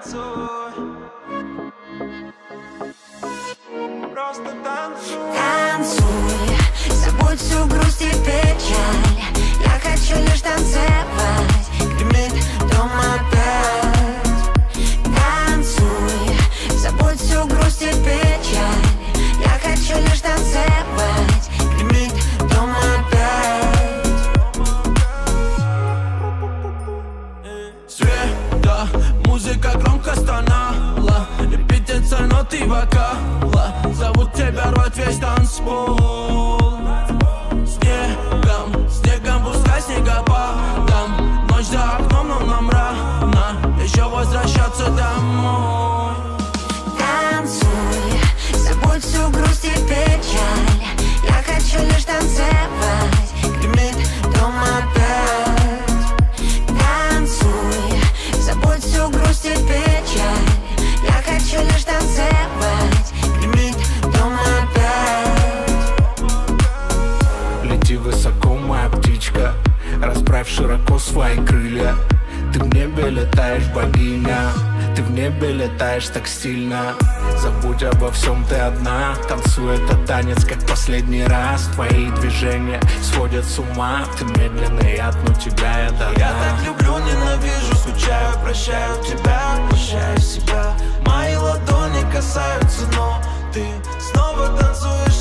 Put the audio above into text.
танцуй. Просто танцуй. Танцуй, забудь всю грусть и печаль. Я хочу лишь танцевать, гремит дом опять. Танцуй, забудь всю грусть и печаль. Я хочу лишь танцевать, гремит дом опять. Света, музыка громко стонала, и птица ноты вокала зовут тебя рвать весь танцпол. Снегом, пускай снегопадом, ночь за окном, но нам рано еще возвращаться домой. Танцуй, забудь всю грусть и печаль. Я хочу лишь танцевать, гремит дом опять. Танцуй, забудь всю грусть и печаль. Я хочу лишь танцевать, гремит дом опять. Лети высоко, моя птичка, расправь широко свои крылья. Ты в небе летаешь, богиня, ты в небе летаешь так стильно. Забудь обо всем, ты одна. Танцуй этот танец, как последний раз. Твои движения сводят с ума. Ты медленный, я тну тебя, я до дна. Я так люблю, ненавижу, скучаю, прощаю тебя, прощаю себя. Мои ладони касаются, но ты снова танцуешь